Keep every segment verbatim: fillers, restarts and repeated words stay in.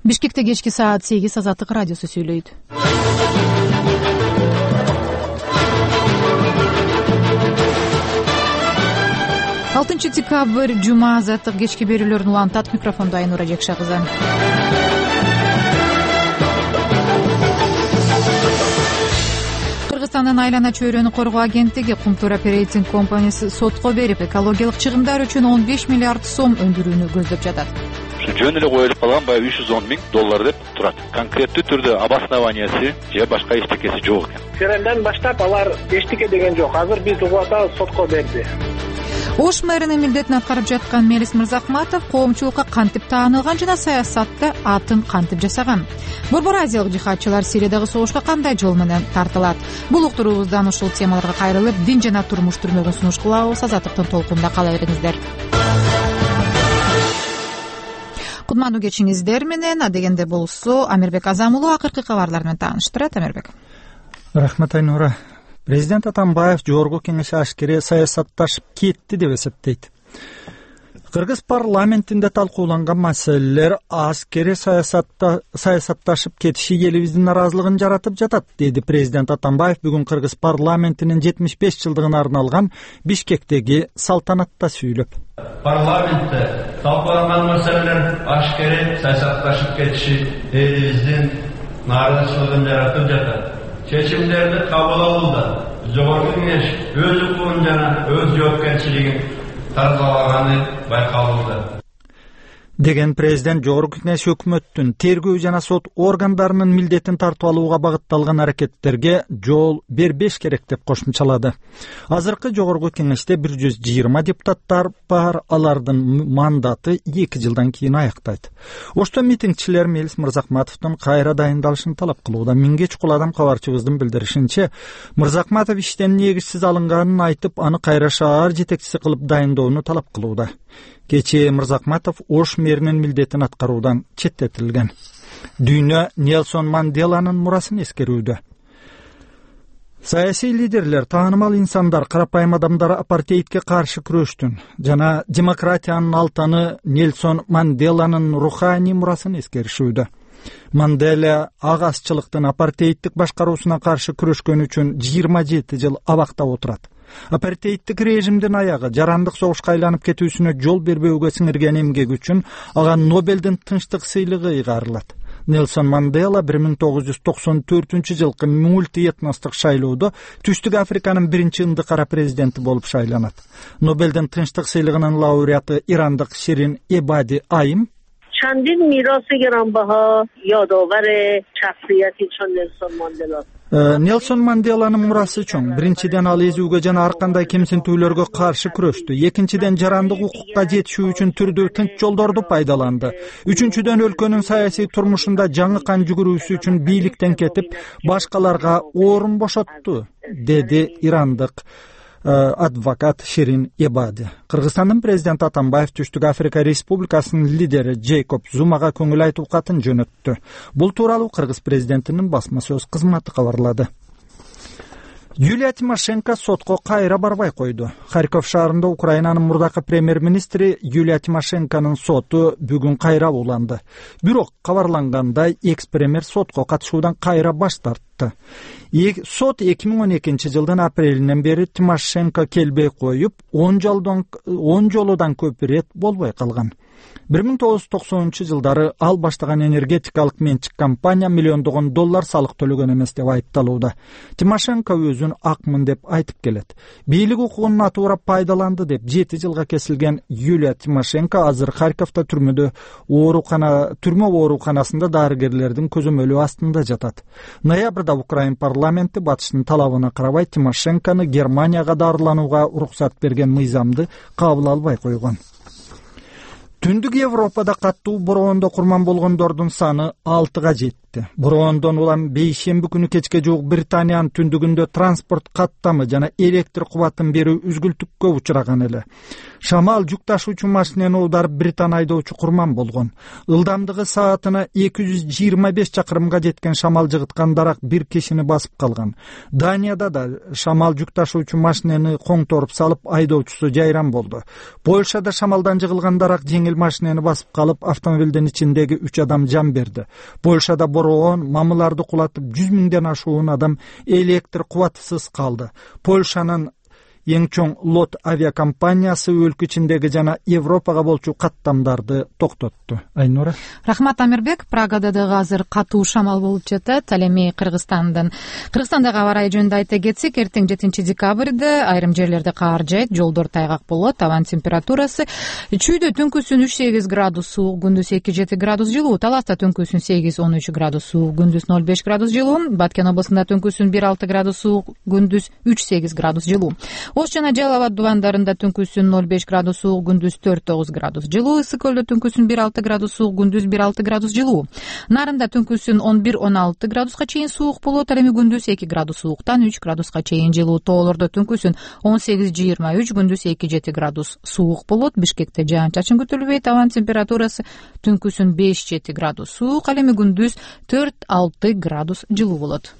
Бишкекте кечки саат сегиз Азаттык радиосу сүйлөйт. алтынчы декабрь жума Азаттык кечки берүүлөрүн улантат. Микрофондо Айнура Жекша кызы. Кыргызстандын айлана чөйрөнү коргоо агенттиги Кумтур Оперейтинг компаниясы сотко берип, экологиялык чыгымдар үчүн он беш миллиард сом өндүрүүнү көздөп жатат. Жөн эле коюлуп калган баягы үч жүз он миң доллар деп турат. Конкреттүү түрдө обоснованиясы же башка эчтекеси жок экен. Февралдан баштап алар эчтеке деген жок. Азыр биз угуп сотко берди. Ош мэринин милдетин аткарып жаткан Мелис Мырзахматов коомчулукка кантип таанылган жана саясатта атын кантип жасаган? Борбор азиялык жихадчылар Сириядагы согушка кандай жол менен тартылат? Бул уктуруубуздан ушул темаларга кайрылып, дин жана турмуш түрмөгүн сунуш кылабыз. Азаттыктын толкунунда кала бериңиздер. Кутмандуу кечиңиздер менен. Адегенде болсо Амирбек Азамулу акыркы кабарлар менен тааныштырат. Амирбек. Рахмат Айнура. Президент Атамбаев жогорку кеңеш ашкере саясатташып кетти деп эсептейт. Кыргыз парламентинде талкууланган маселелер аскери саясатта саясатташып кетиши элибиздин наразылыгын жаратып жатат, деди президент Атамбаев бүгүн Кыргыз парламентинин жетимиш беш жылдыгына арналган Бишкектеги салтанатта сүйлөп. Парламентте талкууланган маселелер аскери саясатташып кетиши элибиздин наразылыгын жаратып жатат. Чечимдерди кабыл алууда жогорку кеңеш өз укугун жана өз жоопкерчилигин тазалаганы байкалууда, деген президент жогорку кеңеш өкмөттүн тергөө жана сот органдарынын милдетин тартып алууга багытталган аракеттерге жол бербеш керек деп кошумчалады. Азыркы жогорку кеңеште бир жүз жыйырма депутаттар бар, алардын мандаты эки жылдан кийин аяктайт. Ошто митингчилер Мелис Мырзахматовдун кайра дайындалышын талап кылууда. Миңге чукул адам кабарчыбыздын билдиришинче, Мырзахматов иштен негизсиз алынганын айтып, аны кайра шаар жетекчиси кылып дайындоону талап кылууда. Кечээ Мырзахматов Ош мэринин милдетин аткаруудан четтетилген. Дүйнө Нелсон Манделанын мурасын эскерүүдө. Саясий лидерлер, таанымал инсандар, карапайым адамдар апартеидке каршы күрөштүн жана демократиянын алтаны Нелсон Манделанын руханий мурасын эскеришүүдө. Мандела ак азчылыктын апартеидтик башкаруусуна каршы күрөшкөн үчүн жыйырма жети жыл абакта отурат. Апартеидтик режимдин аягы жарандык согушка айланып кетүүсүнө жол бербөөгө сиңирген эмгеги үчүн ага Нобелдин тынчтык сыйлыгы ыйгарылат. Нелсон Мандела бир миң тогуз жүз токсон төртүнчү жылкы мультиэтностук шайлоодо Түштүк Африканын биринчи ындыкара президенти болуп шайланат. Нобелдин тынчтык сыйлыгынын лауреаты ирандык Ширин Эбади Айым چندین میراث گرانبها یادآور شخصیتی چون نلسون ماندلا. Нелсон Манделанын мурасы чоң. Биринчиден ал эзүүгө жана ар кандай кемсинтүүлөргө каршы күрөштү. Экинчиден жарандык укукка жетишүү үчүн түрдүү тынч жолдорду пайдаланды. Үчүнчүдөн өлкөнүн саясий турмушунда жаңы кан жүгүрүүсү үчүн бийликтен кетип, башкаларга орун бошотту, деди ирандык адвокат Ширин Эбади. Кыргызстандын президенти Атамбаев Түштүк Африка Республикасынын лидери Джейкоб Зумага көңүл айтуу катын жөнөттү. Бул тууралуу Кыргыз президентинин басма сөз кызматы кабарлады. Юлия Тимошенко сотко кайра барбай койду. Харьков шаарында Украинанын мурдакы премьер-министри Юлия Тимошенконун соту бүгүн кайра уланды. Бирок кабарлангандай, экс-премьер сотко катышуудан кайра баш тартты. Сот эки миң он экинчи жылдын апрелинен бери Тимошенко келбей коюп, он жолудан көп ирет болбой калган. бир миң тогуз жүз токсонунчу жылдары ал баштаган энергетикалык менчик компания миллиондогон доллар салык төлөгөн эмес деп айыпталууда. Тимошенко өзүн акмын деп айтып келет. Бийлик укугун натуура пайдаланды деп жети жылга кесилген Юлия Тимошенко азыр Харьковто түрмөдө оорукана түрмө ооруканасында дарыгерлердин көзөмөлү астында жатат. Ноябрда Украин парламенти батыштын талабына карабай Тимошенкону Германияга дарыланууга уруксат берген мыйзамды кабыл албай койгон. Түндүк Европада каттуу бороондо курман болгондордун саны алтыга жетти. Бороондон улам бейшемби күнү кечке жуук Британиянын түндүгүндө транспорт каттамы жана электр кубатын берүү үзгүлтүккө учураган эле. Шамал жүк ташуучу машинени оодарып британ айдоочу курман болгон. Ылдамдыгы саатына эки жүз жыйырма беш чакырымга жеткен шамал жыгыткан дарак бир кишини басып калган. Данияда да шамал жүк ташуучу машинени коңторуп салып, айдоочусу жайран болду. Польшада шамалдан жыгылган дарак жеңил машинени басып калып, автомобилдин ичиндеги үч адам жан берди. Польшада бороон, мамыларды кулатып, жүз миңден ашуун адам электр кубатысыз калды. Польшанын эң чоң лот авиакомпаниясы өлкө ичиндеги жана Европага болчу каттамдарды токтотту. Айнура. Рахмат Амирбек. Прагада да азыр катуу шамал болуп жатат. Ал эми Кыргызстандан Кыргызстандагы аба ырайы жөнүндө айта кетсек, эртең жетинчи декабрда айрым жерлерде каар жаайт, жолдор тайгак болот. Абанын температурасы чүйдө түнкүсүн үч сегиз градус суук, күндүз эки жети градус жылуу. Таласта түнкүсүн сегиз он үч градус суук, күндүз ноль беш градус жылуу. Баткен областында түнкүсүн бир алты градус суук, күндүз үч сегиз градус жылуу. Ош жана Жалал Абад дубандарында түнкүсүн ноль беш градус суук, күндүз төрт тогуз градус жылуу. Ысык көлдө түнкүсүн бир алты градус суук, күндүз бир алты градус жылуу. Нарында түнкүсүн он бир он алты градуска чейин суук болот, ал эми күндүз эки градус сууктан үч градуска чейин жылуу. Тоолордо түнкүсүн он сегиз жыйырма үч, күндүз эки жети градус суук болот. Бишкекте жаан-чачын күтүлбөйт. Абанын температурасы түнкүсүн беш жети градус суук, ал эми күндүз төрт алты градус жылуу болот.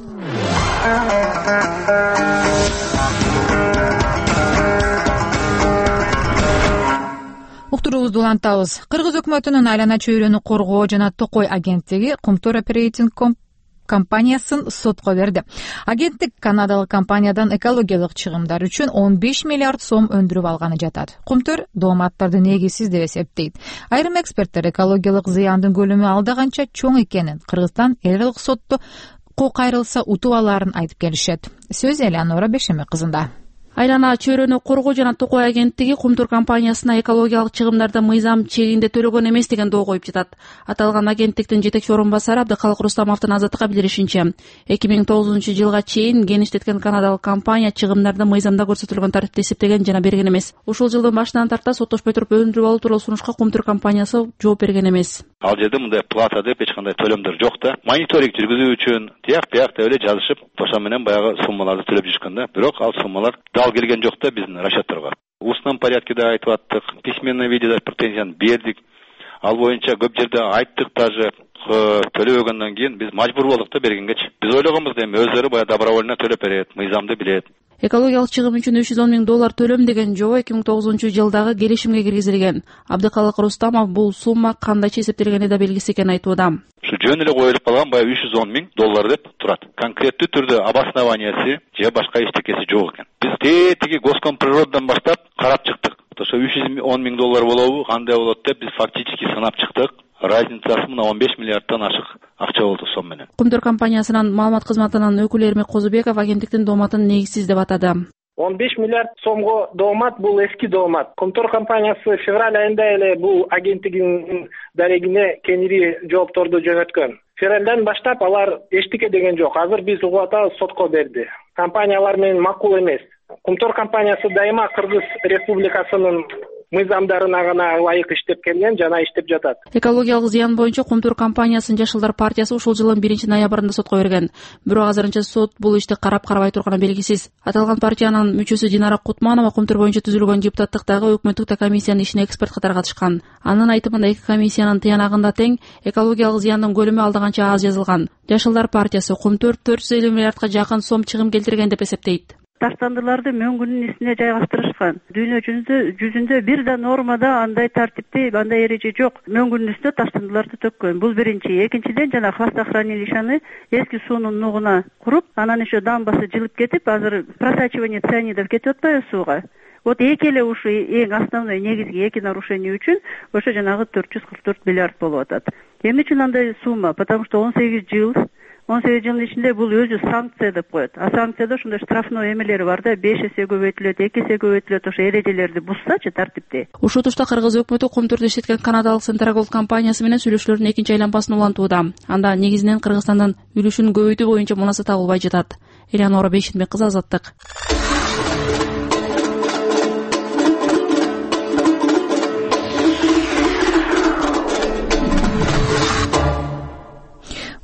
Уктуруубузду улантабыз. Кыргыз өкмөтүнүн айлана чөйрөнү коргоо жана Токой агенттиги Кумтур оперейтинг компаниясын сотко берди. Агенттик канадалык компаниядан экологиялык чыгымдар үчүн он беш миллиард сом өндүрүп алганы жатат. Кумтур дооматтарды негизсиз деп эсептейт. Айрым эксперттер экологиялык зыяндын көлөмү алда канча чоң экенин, Кыргызстан эл аралык сотто кайрылса утуп алаарын айтып келишет. Сөз Элеонора Бешеме кызында. Айлана чөйрөнү коргоо жана Токой агенттиги Кумтур компаниясына экологиялык чыгымдарды мыйзам чегинде төлөгөн эмес деген доо коюп жатат. Аталган агенттиктин жетекчи орун басары Абдыкалык Рустамовдун азаттыкка билдиришинче, эки миң тогузунчу жылга чейин геништеткен канадалык компания чыгымдарды мыйзамда көрсөтүлгөн тартипте эсептеген жана берген эмес. Ушул жылдын башынан тарта соттошпой туруп өндүрүп алуу тууралуу сунушка Кумтур компаниясы жооп берген эмес. Ал жерде мындай плата деп эч кандай төлөмдөр жок да. Мониторинг жүргүзүү үчүн тияк биякта эле жазышып, ошо менен баягы суммаларды төлөп жүрүшкөн да. Бирок ал суммалар дал келген жок да биздин расчеттарга. Устном порядке да айтып аттык, письменный видеода претензияны бердик. Ал боюнча көп жерде айттык, даже төлөбөгөндөн кийин биз мажбур болдук да бергенгечи. Биз ойлогонбуз эми өздөрү баягы добровольно төлөп берет, мыйзамды билет. Экологиялык чыгым үчүн үч жүз он миң доллар төлөм деген жобо эки миң тогузунчу жылдагы келишимге киргизилген. Абдыкалык Рустамов бул сумма кандайча эсептелгени да белгисиз экенин айтууда. Ушу жөн эле коюлуп калган баягы үч жүз он миң доллар деп турат. Конкреттүү түрдө обоснованиясы же башка эчтекеси жок экен. Биз тетиги Госкомприроддон баштап карап чыктык. Ошо үч жүз он миң доллар болобу, кандай болот деп биз фактически сынап чыктык. Разницасы мына он беш миллиардтан ашык акча болду сом менен. Кумтур компаниясынын маалымат кызматынын өкүлү Эрмек Козубеков агенттиктин дооматын негизсиз деп атады. он беш миллиард сомго доомат бул эски доомат. Кумтур компаниясы февраль айында эле бул агенттигинин дарегине кеңири жоопторду жөнөткөн. Февралдан баштап алар эчтеке деген жок. Азыр биз угуп атабыз, сотко берди. Компаниялар менен макул эмес. Кумтур компаниясы дайыма Кыргыз Республикасынын мыйзамдарына гана ылайык иштеп келген жана иштеп жатат. Экологиялык зыян боюнча Кумтур компаниясынын Жашылдар партиясы ушул жылдын биринчи ноябрында сотко берген. Бирок азырынча сот бул ишти карап карабай турганы белгисиз. Аталган партиянын мүчөсү Динара Кутманова Кумтур боюнча түзүлгөн депутаттыктагы өкмөттүк комиссиянын ишине эксперт катары катышкан. Анын айтымында эки комиссиянын тыянагында тең экологиялык зыяндын көлөмү алда канча аз жазылган. Жашылдар партиясы Кумтур төрт жүз элүү миллиардка жакын сом чыгым келтирген деп эсептейт. Таштандыларды мөңгүнүн үстүнө жайгаштырышкан. Дүйнө жүзүндө жүзүндө бир да нормада андай тартипте, андай эреже жок. Мөңгүнүн үстүнө таштандыларды төккөн. Бул биринчи. Экинчиден жана хвостохранилищаны эски суунун нугуна куруп, анан еще дамбасы жылып кетип, азыр просачивание цианидов кетип атпайбы сууга. Вот эки эле ушу эң основной негизги эки нарушение үчүн ошо жанагы төрт жүз кырк төрт миллиард болуп атат. Эмне үчүн андай сумма? Потому что он сегиз жыл он сегиз жылдын ичинде бул өзү санкция деп коет. А санкцияда ошондой штрафной эмелери бар да, беш эсе көбөйтүлөт, эки эсе көбөйтүлөт, ошо эрежелерди бузсачы тартипте. Ушул тушта Кыргыз өкмөтү Кумтурду иштеткен канадалык Centragold компаниясы менен сүйлөшүүлөрдүн экинчи айланмасын улантууда. Анда негизинен Кыргызстандан үлүшүн көбөйтүү боюнча мунаса табылбай жатат. Элеонора Бешенбек кызы, Азаттык.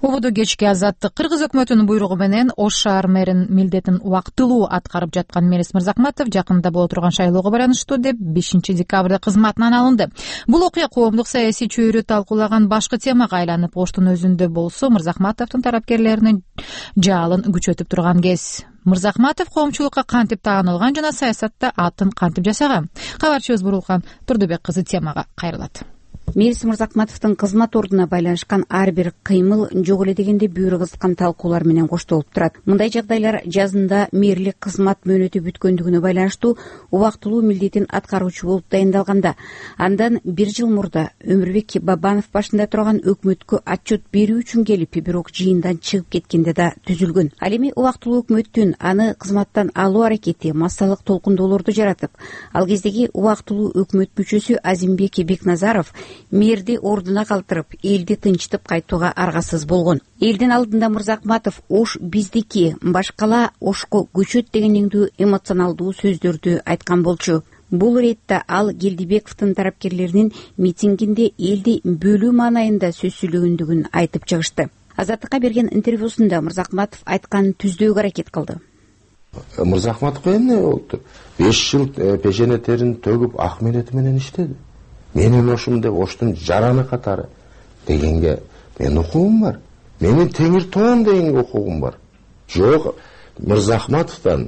убуду кечки Азаттык. Кыргыз өкмөтүнүн буйругу менен Ош шаар мэринин милдетин убактылуу аткарып жаткан Мелис Мырзахматов жакында боло турган шайлоого байланыштуу деп бешинчи декабрда кызматынан алынды. Бул окуя коомдук саясий чөйрө талкуулаган башкы темага айланып, Оштун өзүндө болсо Мырзахматовдун тарапкерлеринин жаалын күчөтүп турган кез. Мырзахматов коомчулукка кантип таанылган жана саясатта атын кантип жасаган? Кабарчыбыз Бурулкан Турдубек кызы темага кайрылат. Мелис Мырзахматовдун кызмат ордуна байланышкан ар бир кыймыл жок эле дегенде бүйүрү кызыккан талкуулар менен коштолуп турат. Мындай жагдайлар жазында мэрлик кызмат мөөнөтү бүткөндүгүнө байланыштуу убактылуу милдетин аткаруучу болуп дайындалганда, андан бир жыл мурда Өмүрбек Бабанов башында турган өкмөткө отчет берүү үчүн келип, бирок жыйындан чыгып кеткенде да түзүлгөн. Ал эми убактылуу өкмөттүн аны кызматтан алуу аракети массалык толкундоолорду жаратып, ал кездеги убактылуу өкмөт мүчөсү Азимбек Бекназаров мэрди ордуна калтырып, элди тынчтып кайтууга аргасыз болгон. Элдин алдында Мырзахматов Ош биздики, башкала Ошко көчөт дегендүү эмоционалдуу сөздөрдү айткан болчу. Бул ретте ал Келдибековдун тарапкерлеринин митингинде элди бөлүү маанайында сөз сүйлөгөндүгүн айтып чыгышты. Азаттыкка берген интервьюсунда Мырзахматов айтканын түздөөгө аракет кылды. Мырзахматов эмне болду? беш жыл пешене терин төгүп ак милети менен иштеди. Менин Ошум деп Оштун жараны катары дегенге мен укугум бар. Менин Теңир тоон дегенге укугум бар. Жок, Мырзахматовдон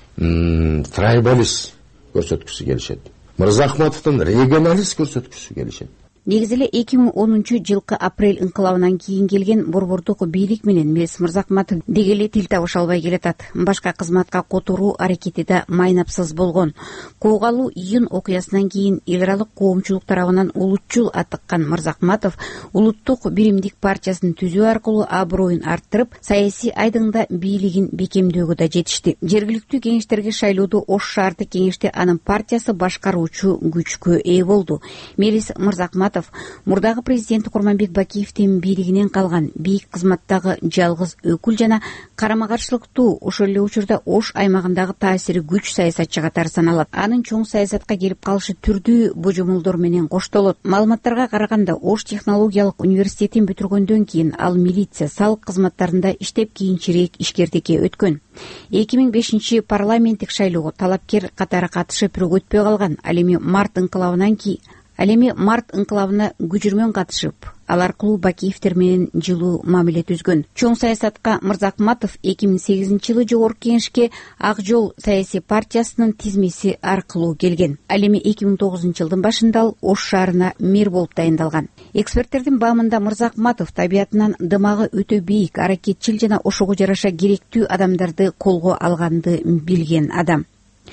трайбалист көрсөткүсү келишет. Мырзахматовдон регионалист көрсөткүсү келишет. Негизи эле эки миң онунчу жылкы апрель инкылабынан кийин келген борбордук бийлик менен Мелис Мырзахматов деги эле тил табыша албай келатат. Башка кызматка которуу аракети да майнапсыз болгон. Куугалуу июнь окуясынан кийин эл аралык коомчулук тарабынан улутчул атыккан Мырзахматов улуттук биримдик партиясын түзүү аркылуу аброюн арттырып, саясий айдыңда бийлигин бекемдөөгө да жетишти. Жергиликтүү кеңештерге шайлоодо Ош шаардык кеңеште анын партиясы башкаруучу күчкө ээ болду. Мелис Мырзахматов мурдагы президент Курманбек Бакиевдин бийлигинен калган бийик кызматтагы жалгыз өкүл жана карама-каршылыктуу, ошол эле учурда Ош аймагындагы таасири күч саясатчы катары саналат. Анын чоң саясатка келип калышы түрдүү божомолдор менен коштолот. Маалыматтарга караганда, Ош технологиялык университетин бүтүргөндөн кийин ал милиция, салык кызматтарында иштеп, кийинчерээк ишкердикке өткөн. эки миң бешинчи парламенттик шайлоого талапкер катары катышып бирок өтпөй калган. Ал эми март инкылабынан кийин Ал эми март инкылабына күжүрмөн катышып, ал аркылуу Бакиевдер менен жылуу мамиле түзгөн. Чоң саясатка Мырзахматов эки миң сегизинчи жылы жогорку кеңешке Ак жол саясий партиясынын тизмеси аркылуу келген. Ал эми эки миң тогузунчу жылдын башында ал Ош шаарына мэр болуп дайындалган. Эксперттердин баамында Мырзахматов табиятынан дымагы өтө бийик, аракетчил жана ошого жараша керектүү адамдарды колго алганды билген адам.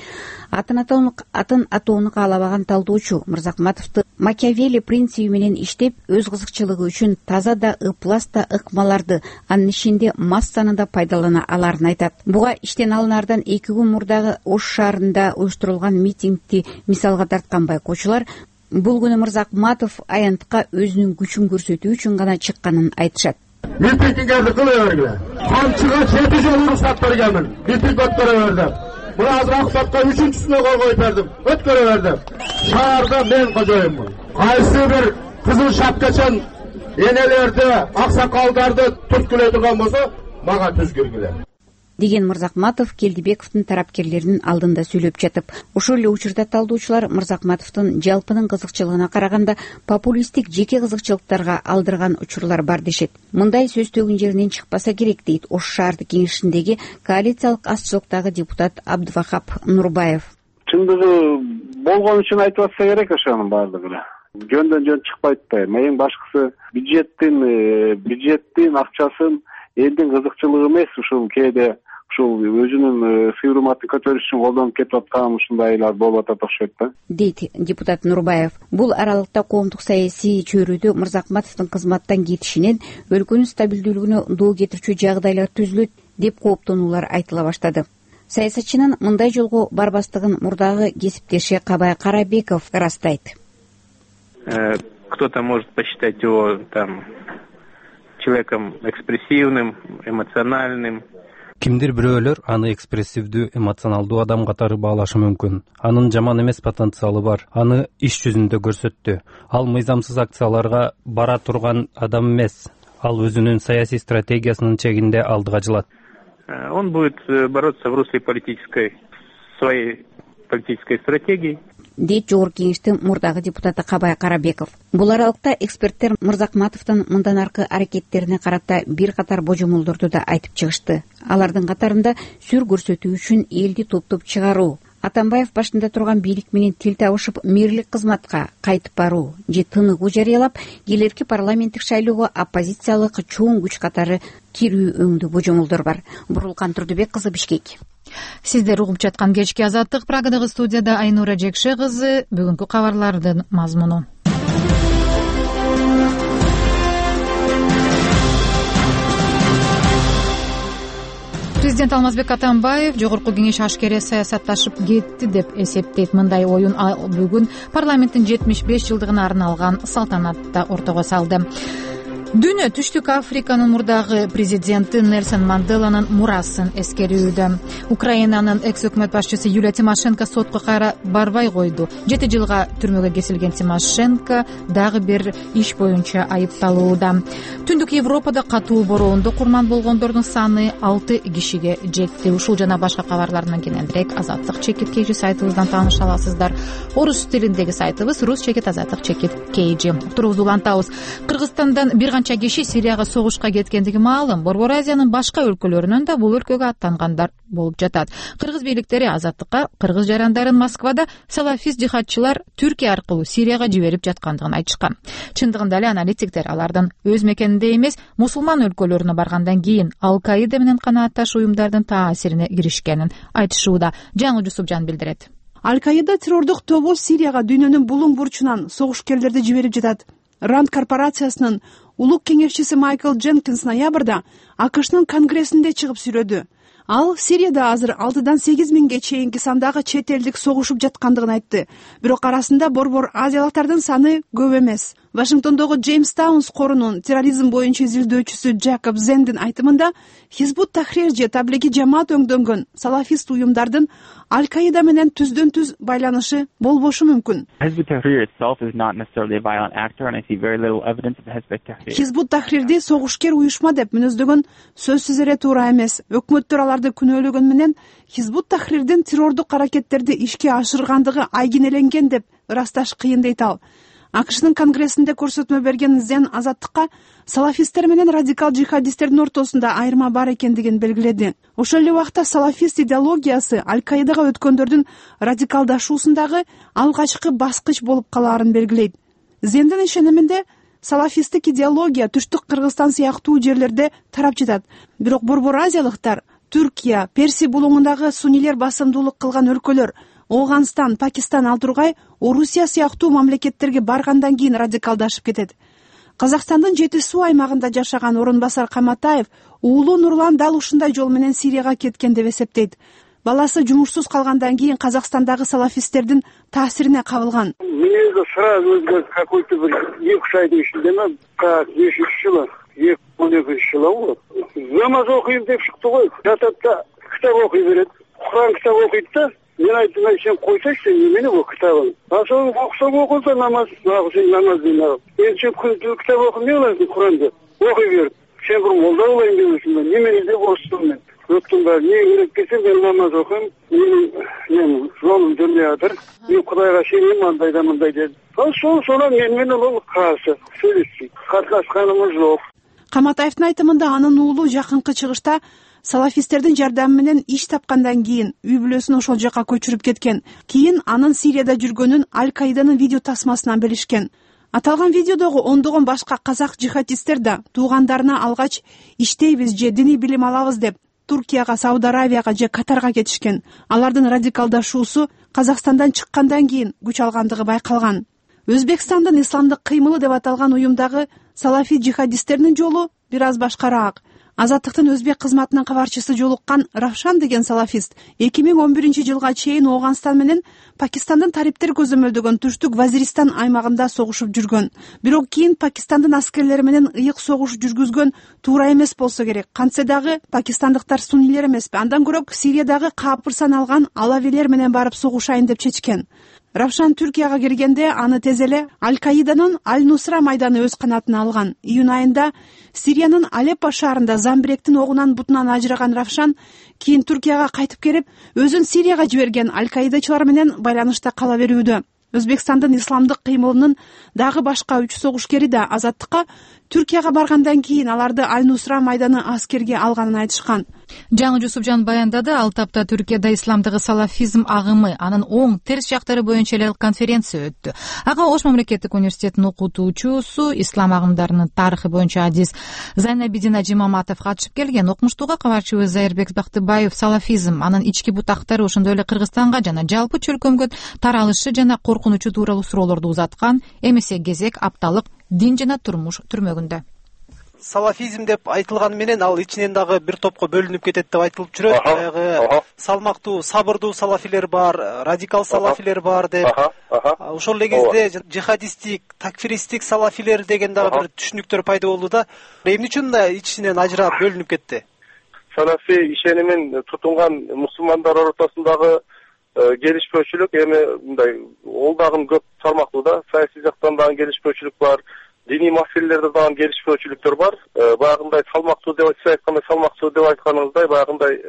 Атын атын атоону каалабаган талдоочу Мырзахматовду Макиавелли принциби менен иштеп, өз кызыкчылыгы үчүн таза да ыплас да ыкмаларды, анын ичинде массаны да пайдалана аларын айтат. Буга иштен алынардан эки күн мурдагы Ош шаарында уюштурулган митингди мисалга тарткан байкоочулар бул күнү Мырзахматов аянтка өзүнүн күчүн көрсөтүү үчүн гана чыкканын айтышат. Митингдерди кыла бергиле. Камчыга жети жолу уруксат бергенмин. Митинг өткөрө бердим. Мына азыр аксатка үчүнчүсүнө кол коюп бердим. Өткөрө бердим. Шаарда мен кожоюммун. Кайсы бир кызыл шапкачан энелерди, аксакалдарды түрткүлөй турган болсо, мага түз киргиле. Деген Мырзахматов Келдибековдун тарапкерлеринин алдында сүйлөп жатып, ошол эле учурда талдоочулар Мырзахматовдун жалпынын кызыкчылыгына караганда популисттик жеке кызыкчылыктарга алдырган учурлар бар дешет. Мындай сөздөгүн жеринен чыкпаса керек дейт Ош шаардык кеңешиндеги коалициялык азчылыктагы депутат Абдывахап Нурбаев. Чындыгы болгон үчүн айтып атса керек ошонун баардыгы эле. Жөндөн жөн чыкпайт да. Эң башкысы бюджеттин бюджеттин акчасын элдин кызыкчылыгы эмес, ушул кээде ушул өзүнүн сый-урматын көтөрүш үчүн колдонуп кетип аткан ушундайлар болуп атат окшойт да, дейт депутат Нурбаев. Бул аралыкта коомдук саясий чөйрөдө Мырзахматовдун кызматтан кетишинен өлкөнүн стабилдүүлүгүнө доо кетирчү жагдайлар түзүлөт деп кооптонуулар айтыла баштады. Саясатчынын мындай жолго барбастыгын мурдагы кесиптеши Кабай Карабеков ырастайт. Кто-то может посчитать его там человеком экспрессивным, эмоциональным. Кимдир бирөөлөр аны экспрессивдүү, эмоционалдуу адам катары баалашы мүмкүн. Анын жаман эмес потенциалы бар. Аны иш жүзүндө көрсөттү. Ал мыйзамсыз акцияларга бара турган адам эмес. ал өзүнүн саясий стратегиясынын чегинде алдыга жылат. Он будет бороться в русле политической своей политической стратегии, дейт жогорку кеңештин мурдагы депутаты Кабай Карабеков. Бул аралыкта эксперттер Мырзакматовдун мындан аркы аракеттерине карата бир катар божомолдорду да айтып чыгышты. Алардын катарында сүр көрсөтүү үчүн элди топтоп чыгаруу, Атамбаев башында турган бийлик менен тил табышып мэрлик кызматка кайтып баруу же тыныгуу жарыялап келерки парламенттик шайлоого оппозициялык чоң күч катары кирүү өңдүү божомолдор бар. Бурулкан Турдубек кызы, Бишкек. Сиздер угуп жаткан кечки Азаттык программадагы студияда Айнура Жекше кызы. Бүгүнкү кабарлардын мазмуну. Президент Алмазбек Атамбаев жогорку кеңеш ашкере саясатташып кетти деп эсептейт. Мындай оюн бүгүн парламенттин жетимиш беш жылдыгына арналган салтанатта ортого салды. Дүйнө Түштүк Африканын мурдагы президенти Нельсон Манделанын мурасын эскерүүдө. Украинанын экс өкмөт башчысы Юлия Тимошенко сотко кайра барбай койду. жети жылга түрмөгө кесилген Тимошенко дагы бир иш боюнча айыпталууда. Түндүк Европада катуу бороондо курман болгондордун саны алты кишиге жетти. Ушул жана башка кабарлардан кененирээк Азаттык чекит кейжи сайтыбыздан тааныша аласыздар. Орус тилиндеги сайтыбыз рус чекит азаттык чекит кейжи. Турубузду улантабыз. Кыргызстандан бир канча киши Сирияга согушка кеткендиги маалым. Борбор Азиянын башка өлкөлөрүнөн да бул өлкөгө аттангандар болуп жатат. Кыргыз бийликтери Азаттыкка кыргыз жарандарын Москвада салафист жихадчылар Түркия аркылуу Сирияга жиберип жаткандыгын айтышкан. Чындыгында эле аналитиктер алардын өз мекенинде эмес, мусулман өлкөлөрүнө баргандан кийин Ал-Каида менен канаатташ уюмдардын таасирине киришкенин айтышууда. Жаңы Жусупжан билдирет. Ал-Каида террордук тобу Сирияга дүйнөнүн булуң бурчунан согушкерлерди жиберип жатат. Ранд корпорациясынын улук кеңешчиси Майкл Дженкинс ноябрда АКШнын конгрессинде чыгып сүйлөдү. Ал Сирияда азыр алтыдан сегиз миңге чейинки сандагы чет элдик согушуп жаткандыгын айтты. Бирок арасында борбор азиялыктардын саны көп эмес. Вашингтондогу Джеймстаунс корунун терроризм боюнча изилдөөчүсү Джекоб Зендин айтымында Хизбут Тахрир же таблиги жамаат өңдөнгөн салафист уюмдардын Аль-Каида менен түздөн түз байланышы болбошу мүмкүн. Хизбут Тахрирди согушкер уюшма деп мүнөздөгөн сөзсүз эле туура эмес. Өкмөттөр аларды күнөөлөгөн менен Хизбут Тахрирдин террордук аракеттерди ишке ашыргандыгы айгинеленген деп ырасташ кыйын дейт ал. АКШнын конгрессинде көрсөтмө берген Зен Азаттыкка салафисттер менен радикал жихадисттердин ортосунда айырма бар экендигин белгиледи. Ошол эле убакта салафист идеологиясы Аль-Каидага өткөндөрдүн радикалдашуусундагы алгачкы баскыч болуп калаарын белгилейт. Зендин ишениминде салафисттик идеология Түштүк Кыргызстан сыяктуу жерлерде тарап жатат. Бирок борбор азиялыктар Түркия, Перси булуңундагы суннилер басымдуулук кылган өлкөлөр Оогандстан, Пакистан ал тургай Орусия сыяктуу мамлекеттерге баргандан кийин радикалдашып кетет. Казакстандын Жети суу аймагында жашаган Орун Басар Каматаев уулу Нурлан дал ушундай жол менен Сирияга кеткен деп эсептейт. Баласы жумушсуз калгандан кийин Казакстандагы салафисттердин таасирине кабылган. Мне сразу өзгөрүп какой-то бир эки айдын ичинде ме, как бешинчи жылы, эки он экинчи жылы болот. Намаз окуйм деп чыкты го. Жатат да китап окуй берет. Куран китап окуйт да. Мен айттым, сен койсойчу, эмне бул китабың? Ошону окусаң окулса намаз, сен намаз дейм. Мен сен күндүк китап окуп эмне кыласың Куранды? Окуй бер. Сен бир молда болайын деп жүрсүң. Немени деп орустум мен. Өттүм бар, не керек десем мен намаз окуйм. Мен жолум жөндөй атыр. Мен Кудайга сенем, андай да мындай деп. Ошол сонан мен менен ол каршы сүйлөшчү. Каткашканымыз жок. Каматаевдин айтымында анын уулу жакынкы чыгышта салафисттердин жардамы менен иш тапкандан кийин үй бүлөсүн ошол жака көчүрүп кеткен. Кийин анын Сирияда жүргөнүн Аль-Каиданын видео тасмасынан билишкен. Аталган видеодогу ондогон башка казак жихадисттер да туугандарына алгач иштейбиз же диний билим алабыз деп Туркияга, Сауд Аравияга же Катарга кетишкен. Алардын радикалдашуусу Казакстандан чыккандан кийин күч алгандыгы байкалган. Өзбекстандын исламдык кыймылы деп аталган уюмдагы салафи жихадисттердин жолу бир аз башкараак. Азаттыктын өзбек кызматынын кабарчысы жолуккан Равшан деген салафист эки миң он биринчи жылга чейин Оогандстан менен Пакистандын тариптер көзөмөлдөгөн Түштүк Вазиристан аймагында согушуп жүргөн. Бирок кийин Пакистандын аскерлери менен ыйык согуш жүргүзгөн туура эмес болсо керек. Кантсе дагы пакистандыктар суннилер эмеспи? Андан көрөк Сириядагы капырсан алган алавилер менен барып согушайын деп чечкен. Равшан Түркияга киргенде аны тез эле Аль-Каиданын Аль-Нусра майданы өз канатына алган. Июнь айында Сириянын Алеппо шаарында Замбиректин огунан бутунан ажыраган Равшан кийин Түркияга кайтып келип, өзүн Сирияга жиберген Аль-Каидачылар менен байланышта кала берүүдө. Өзбекстандын исламдык кыймылынын дагы башка үч согушкери да азаттыкка Түркияга баргандан кийин аларды Аль-Нусра майданы аскерге алганын айтышкан. Жаңы Жусупжан баяндады, ал тапта Түркияда исламдагы салафизм агымы, анын оң терс жактары боюнча эле конференция өттү. Ага Ош мамлекеттик университетинин окутуучусу, ислам агымдарынын тарыхы боюнча адис Зайнабидин Ажимаматов катышып келген. Окумуштууга кабарчыбыз Зайырбек Бактыбаев салафизм, анын ички бутактары, ошондой эле Кыргызстанга жана жалпы чөлкөмгө таралышы жана коркунучу тууралуу суроолорду узаткан эмесе кезек апталык дин жана турмуш түрмөгүндө. Салафизм деп айтылганы менен ал ичинен дагы бир топко бөлүнүп кетет деп айтылып жүрөт. Баягы салмактуу, сабырдуу салафилер бар, радикал салафилер бар деп. Ошол эле кезде жихадистик, такфиристик салафилер деген дагы бир түшүнүктөр пайда болду да. Эмне үчүн да ичинен ажырап бөлүнүп кетти? Салафи ишенимин тутунган мусулмандар ортосундагы келишпөөчүлүк эми мындай ол дагы көп салмактуу да. Саясий жактан дагы келишпөөчүлүк бар. Диний маселелерде дагы келишпөөчүлүктөр бар. Баягындай салмактуу деп айтса айткандай салмактуу деп айтканыңыздай баягындай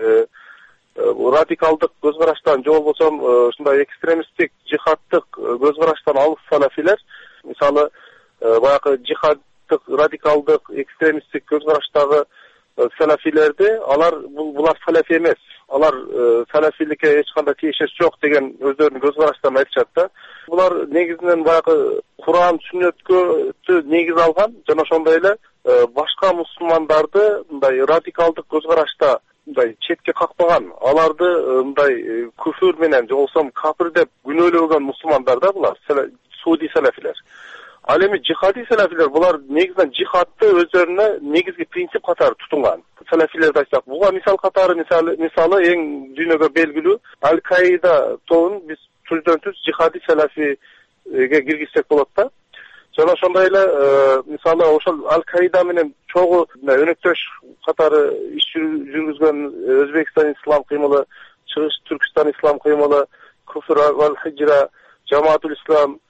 радикалдык көз караштан же болбосо ушундай экстремисттик, жихаддык көз караштан алыс салафилер, мисалы баягы жихаддык, радикалдык, экстремисттик көз караштагы салафилерди алар булар салафи эмес. Алар салафиликке эч кандай тиешеси жок деген өздөрүнүн көз караштарын айтышат да. Булар негизинен баягы Куран, сүннөткө негиз алган жана ошондой эле башка мусулмандарды мындай радикалдык көз карашта мындай четке какпаган, аларды мындай күфүр менен же болбосо кафир деп күнөөлөгөн мусулмандар да булар, суди салафилер. Ал эми жихади салафилер булар негизинен жихадты өздөрүнө негизги принцип катары тутунган. Салафилерди айтсак, буга мисал катары мисалы мисалы эң дүйнөгө белгилүү Аль-Каида тобун биз түздөн түз жихади салафиге киргизсек болот да. Жана ошондой эле мисалы ошол Аль-Каида менен чогуу өнөктөш катары иш жүргүзгөн Өзбекстан ислам кыймылы, Чыгыш Түркстан ислам кыймылы, Куфр вал Хижра, Жамаатул Ислам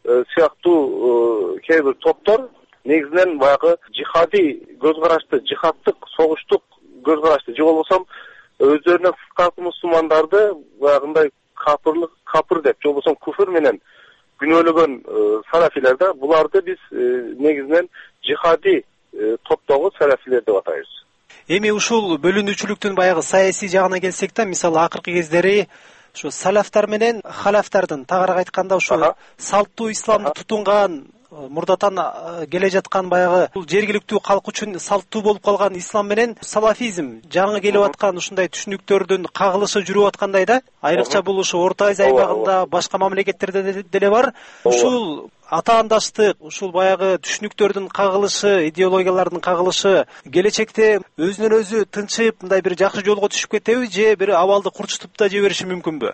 сыяктуу кээ бир топтор негизинен баягы жихади көз карашты, жихаддык, согуштук көз карашты же болбосо өздөрүнө сырткаты мусулмандарды баягындай капырлык, капыр деп же болбосо күфүр менен күнөөлөгөн салафилер да, буларды биз негизинен жихади топтогу салафилер деп атайбыз. Эми ушул бөлүнүүчүлүктүн баягы саясий жагына келсек да, мисалы акыркы кездери ушу салафтар менен халафтардын, тагыраак айтканда ушу салттуу исламды тутунган, мурдатан келе жаткан баягы бул жергиликтүү калк үчүн салттуу болуп калган ислам менен салафизм жаңы келип аткан ушундай түшүнүктөрдүн кагылышы жүрүп аткандай да. Айрыкча бул ушу Орто Азия аймагында, башка мамлекеттерде деле бар. Ушул атаандаштык, ушул баягы түшүнүктөрдүн кагылышы, идеологиялардын кагылышы келечекте өзүнөн өзү тынчып, мындай бир жакшы жолго түшүп кетеби же бир абалды курчутуп да жибериши мүмкүнбү?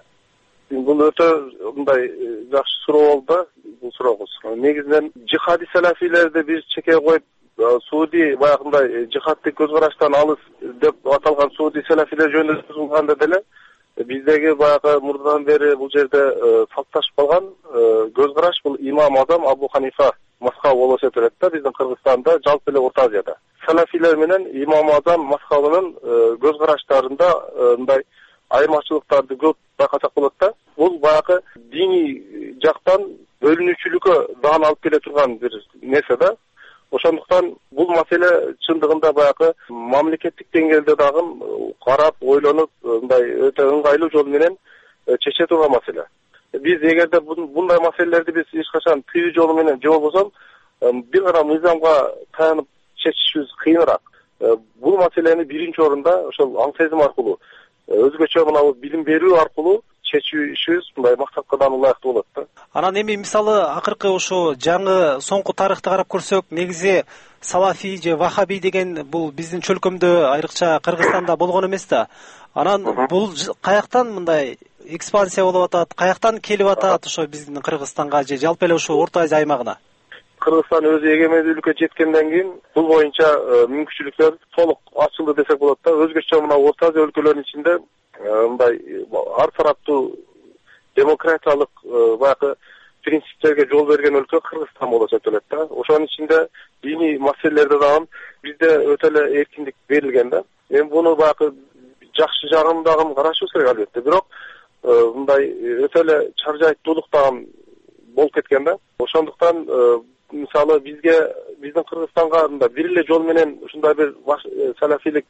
Бул өтө мындай жакшы суроо болду да, бул сурооңуз. Негизинен жихади салафилерди биз чекеге коюп, Сууди баягындай жихаддык көз караштан алыс деп аталган Сууди салафилер жөнүндө созулганда деле биздеги баягы мурдадан бери бул жерде салтташып калган көз караш бул имам Азам Абу Ханифа мазхабы болуп эсептелет да биздин Кыргызстанда, жалпы эле Орто Азияда. Салафилер менен имам Азам мазхабынын көз караштарында мындай айырмачылыктарды көп байкасак болот да. Бул баягы диний жактан бөлүнүүчүлүккө дагы алып келе турган бир нерсе да. Ошондуктан бул маселе чындыгында баягы мамлекеттик деңгээлде дагы карап, ойлонуп, мындай өтө ыңгайлуу жол менен чече турган маселе. Биз эгерде мындай маселелерди биз эч качан тыюу жолу менен же болбосо бир гана мыйзамга таянып чечишибиз кыйыныраак. Бул маселени биринчи орунда ошол аң сезим аркылуу, өзгөчө мына билим берүү аркылуу чечүүбүз мындай максатка да ылайыктуу болот да. Анан эми мисалы акыркы ошо жаңы соңку тарыхты карап көрсөк, негизи салафи же вахаби деген бул биздин чөлкөмдө, айрыкча Кыргызстанда болгон эмес да. Анан бул каяктан мындай экспансия болуп атат, каяктан келип атат ошо биздин Кыргызстанга же жалпы эле ошо Орто Азия аймагына? Кыргызстан өзү эгемендүүлүккө жеткенден кийин бул боюнча мүмкүнчүлүктөр толук ачылды десек болот да. Өзгөчө мына Орто Азия өлкөлөрүнүн ичинде мындай ар тараптуу демократиялык баягы принциптерге жол берген өлкө Кыргызстан болуп эсептелет да. Ошонун ичинде диний маселелерде дагы бизде өтө эле эркиндик берилген да. Мен буну баягы жакшы жагын дагы карашыбыз керек албетте. Бирок мындай өтө эле чаржайттуулук дагы болуп кеткен да. Ошондуктан мисалы бизге биздин Кыргызстанга мындай бир эле жол менен ушундай бир салафилик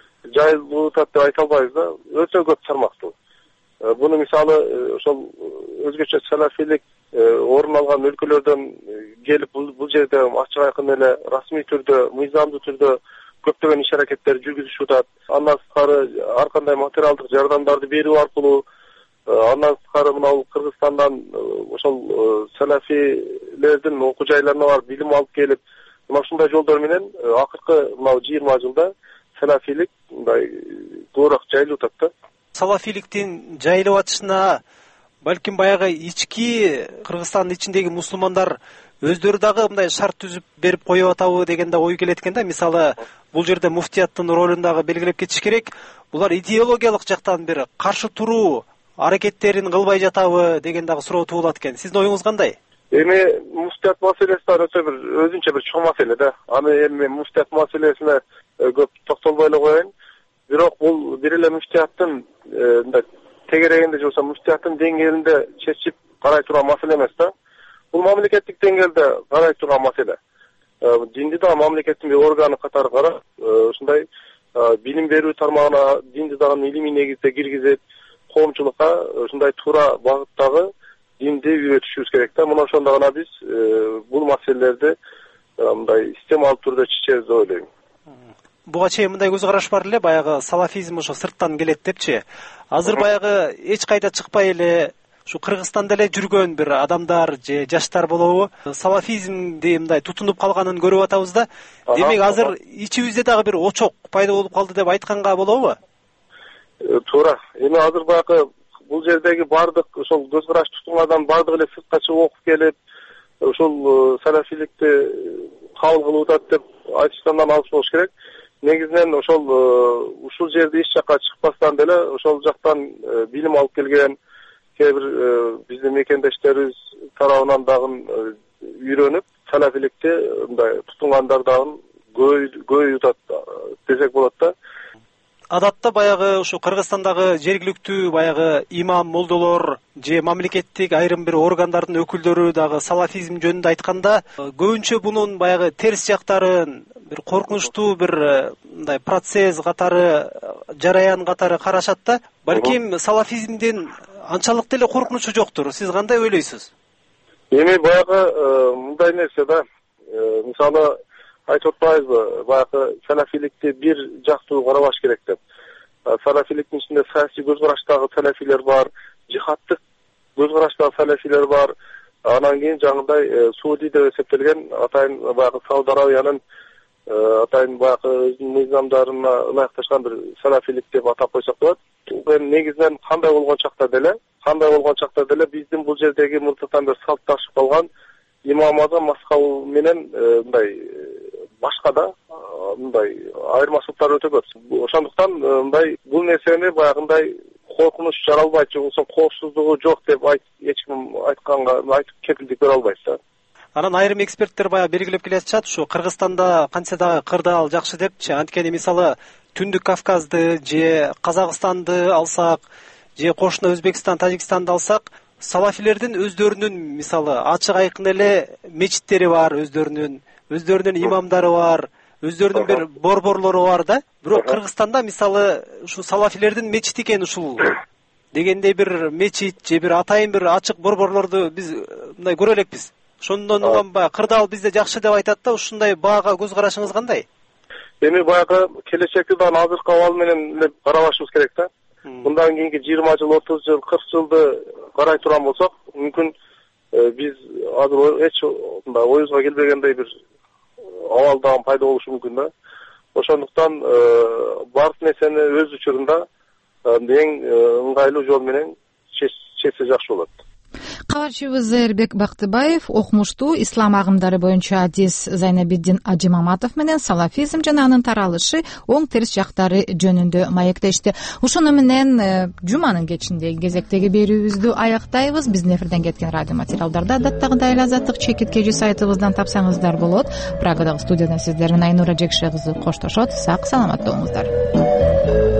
жайылып атат деп айта албайбыз да. Өтө көп тармактуу. Буну мисалы ошол өзгөчө салафилик орун алган өлкөлөрдөн келип бул жерде ачык айкын эле расмий түрдө, мыйзамдуу түрдө көптөгөн иш аракеттер жүргүзүшүп атат. Андан сырткары ар кандай материалдык жардамдарды берүү аркылуу, андан сырткары мына Кыргызстандан ошол салафилердин окуу жайларына барып билим алып келип, мына ушундай жолдор менен акыркы мына жыйырма жылда салафилик мындай көбүрөөк жайылып атат да. Салафиликтин жайылып атышына балким баягы ички Кыргызстандын ичиндеги мусулмандар өздөрү дагы мындай шарт түзүп берип коюп атабы деген да ой келет экен да. Мисалы бул жерде муфтияттын ролун дагы белгилеп кетиш керек. Булар идеологиялык жактан бир каршы туруу аракеттерин кылбай жатабы деген дагы суроо туулат экен. Сиздин оюңуз кандай? Эми муфтият маселеси да өтө бир өзүнчө бир чоң маселе да. Аны эми муфтият маселесине көп токтолбой эле коеюн. Бирок бул бир эле муфтияттын мындай тегерегинде же болбосо муфтияттын деңгээлинде чечип карай турган маселе эмес да. Бул мамлекеттик деңгээлде карай турган маселе. Динди дагы мамлекеттин бир органы катары карап, ушундай билим берүү тармагына динди дагы илимий негизде киргизип, коомчулукка ушундай туура багыттагы динди үйрөтүшүбүз керек да. Мына ошондо гана биз бул маселелерди мындай системалуу түрдө чечебиз деп ойлойм. Буга чейин мындай көз караш бар эле, баягы салафизм ошо сырттан келет депчи. Азыр баягы эч кайда чыкпай эле ушу Кыргызстанда эле жүргөн бир адамдар же жаштар болобу, салафизмди мындай тутунуп калганын көрүп атабыз да. Демек азыр ичибизде дагы бир очок пайда болуп калды деп айтканга болобу? Туура. Эми азыр баягы бул жердеги бардык ошол көз караш тутунган бардык эле сыртка чыгып окуп келип, ошол салафиликти кабыл кылып атат деп айтышкандан алыс болуш керек. Негизинен ошол ушул жерде иш жакка чыкпастан деле ошол жактан билим алып келген кээ бир биздин мекендештерибиз тарабынан дагы үйрөнүп, салафиликти мындай тутунгандар дагы көбөйүп атат десек болот да. Адатта баягы ушу Кыргызстандагы жергиликтүү баягы имам, молдолор же мамлекеттик айрым бир органдардын өкүлдөрү дагы салафизм жөнүндө айтканда көбүнчө бунун баягы терс жактарын, бир коркунучтуу бир мындай процесс катары, жараян катары карашат да. Балким салафизмдин анчалык деле коркунучу жоктур. Сиз кандай ойлойсуз? Эми баягы мындай нерсе да. Мисалы айтып атпайбызбы, баягы салафиликти бир жактуу карабаш керек деп. Салафиликтин ичинде саясий көз караштагы салафилер бар, жихадтык көз караштагы салафилер бар. Анан кийин жаңыдай Сууди деп эсептелген атайын баягы Сауд Арабиянын атайын баягы өзүнүн мыйзамдарына ылайыкташкан бир салафилик деп атап койсок болот. Эми негизинен кандай болгон чакта деле, кандай болгон чакта деле биздин бул жердеги муртатан бир салтташып калган имам азам маскабы менен мындай башка да мындай айырмачылыктар өтө көп. Ошондуктан мындай бул нерсени баягындай коркунуч жаралбайт же болбосо коопсуздугу жок деп эч ким айтканга айтып кепилдик бере албайт да. Анан айрым эксперттер баягы белгилеп келе жатышат, ушу Кыргызстанда кантсе дагы кырдаал жакшы депчи. Анткени мисалы Түндүк Кавказды же Казакстанды алсак, же кошуна Өзбекстан, Тажикстанды алсак, салафилердин өздөрүнүн мисалы ачык айкын эле мечиттери бар, өздөрүнүн өздөрүнүн имамдары бар, өздөрүнүн бир борборлору бар да. Бирок Кыргызстанда мисалы ушу салафилердин мечити экен ушул дегендей бир мечит же бир атайын бир ачык борборлорду биз мындай көрө элекпиз. Ошондон улам баягы кырдаал бизде жакшы деп айтат да. Ушундай баага көз карашыңыз кандай? Эми баягы келечекти дагы азыркы абал менен эле карабашыбыз керек да. Мындан кийинки жыйырма жыл, отуз жыл, кырк жылды карай турган болсок, мүмкүн биз азыр эч мындай оюбузга келбегендей бир абал дагы пайда болушу мүмкүн да. Ошондуктан баардык нерсени өз учурунда эң ыңгайлуу жол менен чечсе жакшы болот. кабарчыбыз Эрбек Бактыбаев окумуштуу ислам агымдары боюнча адис Зайнабиддин Ажимаматов менен салафизм жана анын таралышы оң терс жактары жөнүндө маектешти. Ушуну менен жуманын кечиндеги кезектеги берүүбүздү аяктайбыз. Биздин эфирден кеткен радио материалдарды адаттагыдай эле азаттык чекит кежи сайтыбыздан тапсаңыздар болот. Прагадагы студиядан сиздер менен Айнура Жекше кызы коштошот. Сак саламатта болуңуздар.